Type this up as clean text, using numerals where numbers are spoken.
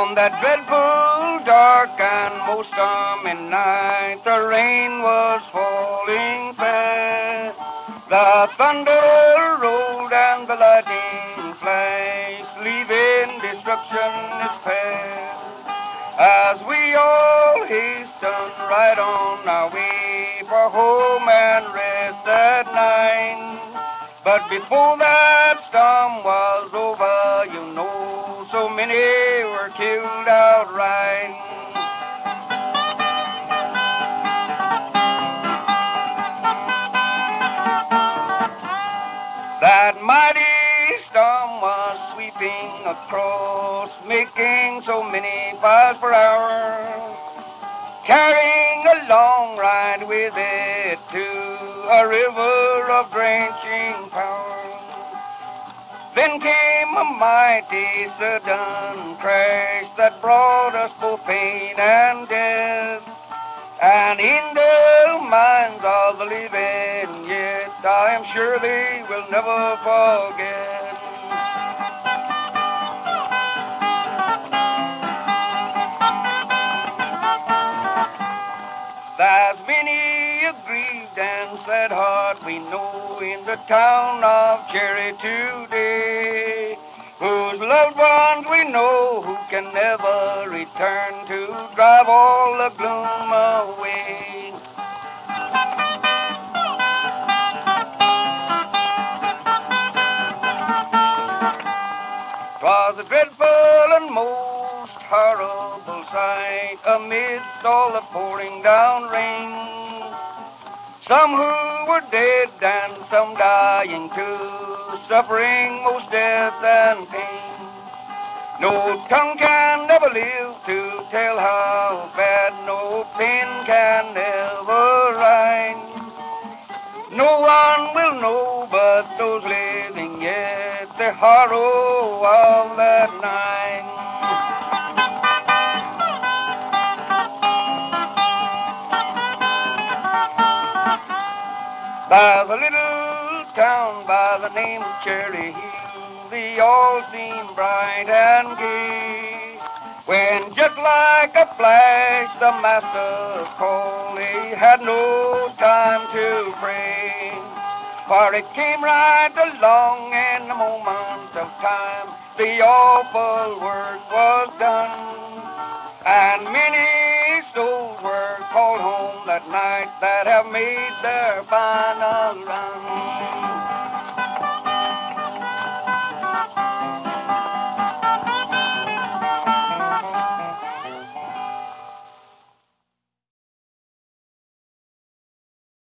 On that dreadful, dark, and most stormy night, the rain was falling fast. The thunder rolled and the lightning flashed, leaving destruction its path. As we all hastened right on our way for home and rest at night. But before that storm was over, you know, so many were killed outright. That mighty storm was sweeping across, making so many miles per hour, carrying a long ride with it to a river of drenching power. Then came a mighty sudden crash that brought us both pain and death. And in the minds of the living yet, I am sure they will never forget. There's many a grieved and sad heart we know in the town of Cherry today, whose loved ones we know who can never return to drive all the gloom away. 'Twas a dreadful and most horrible sight amidst all the pouring down rain. Some who were dead and some dying too, suffering most death and pain. No tongue can ever live to tell how bad, no pen can ever write. No one will know but those living yet the horror of that night. There's a little town by the name of Cherry Hill, the all seem bright and gay, when just like a flash the master called, he had no time to pray, for it came right along in a moment of time, the awful work was done, and many souls were called home that night that have made their final run.